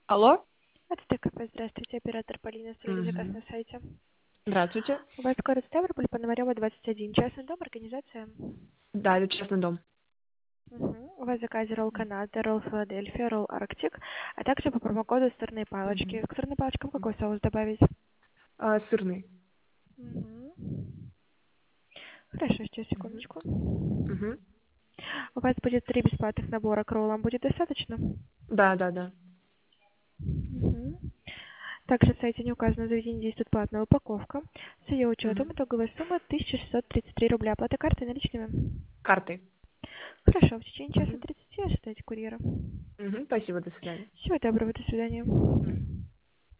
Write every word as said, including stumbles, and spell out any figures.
Алло? Это ТКП. Здравствуйте, оператор Полина, оставили заказ Мгм. на сайте. Здравствуйте. У вас город Ставрополь, Пономарева, двадцать один. Частный дом, организация. Да, это частный дом. Мгм. У вас в заказе ролл Канада, ролл Филадельфия, ролл Арктик, а также по промокоду сырные палочки. Мгм. К сырным палочкам какой соус добавить? А, сырный. Мгм. Хорошо, сейчас, Мгм. секундочку. Мгм. У вас будет три бесплатных набора к роллам. Будет достаточно? Да, да, да. Мгм. Также в сайте не указано заведение, действует платная упаковка. С ее учетом Мгм. итоговая сумма тысяча шестьсот тридцать три рубля. Оплата картой наличными. Картой. Хорошо, в течение часа Мгм. тридцати ожидайте курьера. Мгм. Спасибо, до свидания. Всего доброго, до Мгм. свидания.